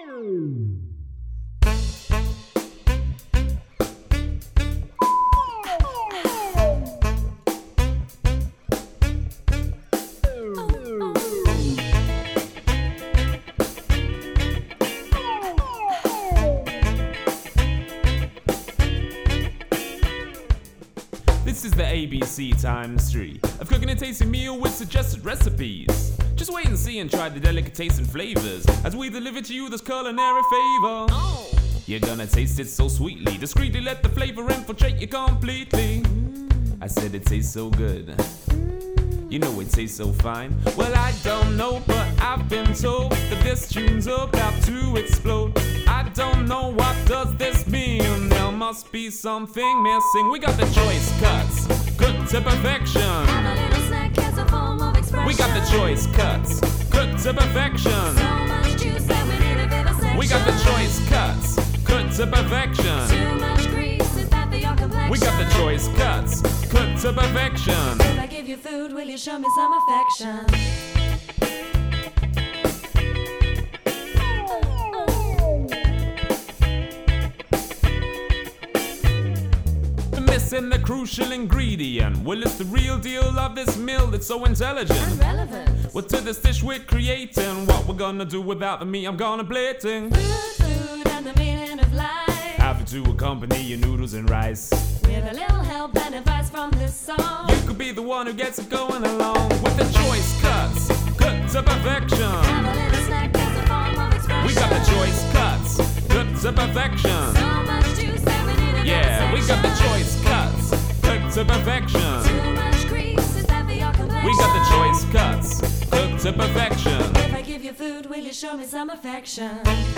This is the ABC times 3 of cooking a tasty meal with suggested recipes. Just wait and see and try the delicatessen flavors as we deliver to you this culinary favor. You're gonna taste it so sweetly, discreetly let the flavor infiltrate you completely. I said it tastes so good. You know it tastes so fine. Well, I don't know, but I've been told that this tune's about to explode. I don't know what does this mean. There must be something missing. We got the choice cuts, cooked to perfection. Have a little snack as a form of expression. We got the choice cuts, cooked to perfection. So much juice that we need a vivisection. We got the choice cuts, cooked to perfection. Too much grease, is that for your complexion? We got the choice cuts, cooked to perfection. If I give you food, will you show me some affection? Missing the crucial ingredient. Well, it's the real deal of this meal that's so intelligent and relevant. Well, to this dish we're creating, what we're gonna do without the meat, I'm gonna plating. Food and the meaning of life. Have it to accompany your noodles and rice. With a little help and advice from this song. You could be the one who gets it going along with the choice cuts, cooked to perfection. Have a little snack as a form of expression. We got the choice cuts, cooked to perfection. So much juice that we need a Yeah, we got the vivisection. choice cuts, cooked to perfection. Too much grease, is that for your complexion? We got the choice cuts, cooked to perfection. If I give you food, will you show me some affection?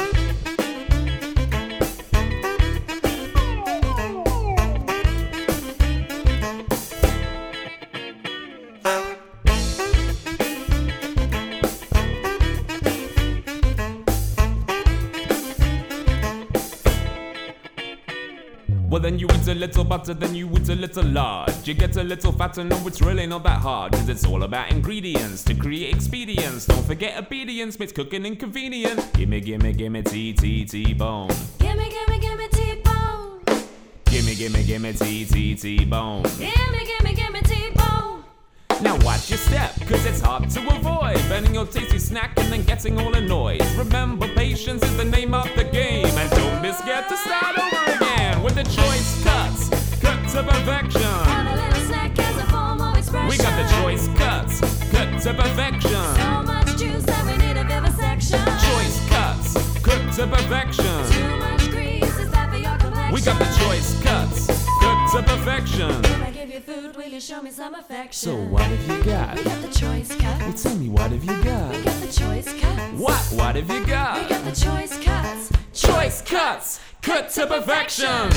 Well, then you eat a little butter, then you eat a little lard. You get a little fatter, no, it's really not that hard. Cause it's all about ingredients to create expedience. Don't forget obedience makes cooking inconvenient. Gimme, gimme, gimme T-bone. Gimme, gimme, gimme T-bone. Gimme, gimme, gimme T-bone. Gimme, gimme, gimme T-bone. Now watch your step, cause it's hard to avoid bending your tasty snack and then getting all annoyed. Remember, patience is the name of the game. And don't be scared to start over again with the choice cuts, cooked to perfection. Have a little snack as a form of expression. We got the choice cuts, cooked to perfection. So much juice that we need a vivisection. Choice cuts, cooked to perfection. Too much grease, is that for your complexion? We got the choice cuts, cooked to perfection. If I give you food, will you show me some affection? So what have you got? We got the choice cuts. Well, tell me, what have you got? We got the choice cuts. What have you We got? got the choice cuts. Choice cuts, cooked to perfection.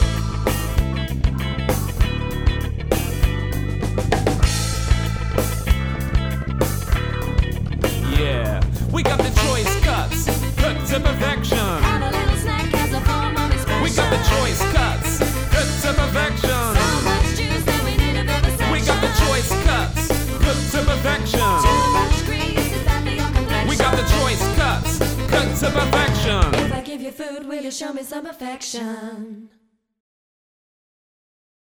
Yeah, we got the choice cuts, cooked to perfection. Have a little snack as a form of expression. We got the choice cuts, cooked to perfection. So much juice that we need a vivisection. We got the choice cuts, cooked to perfection. Too much grease, is that for your complexion? We got the choice cuts, cooked to perfection. If I give you food, will you show me some affection?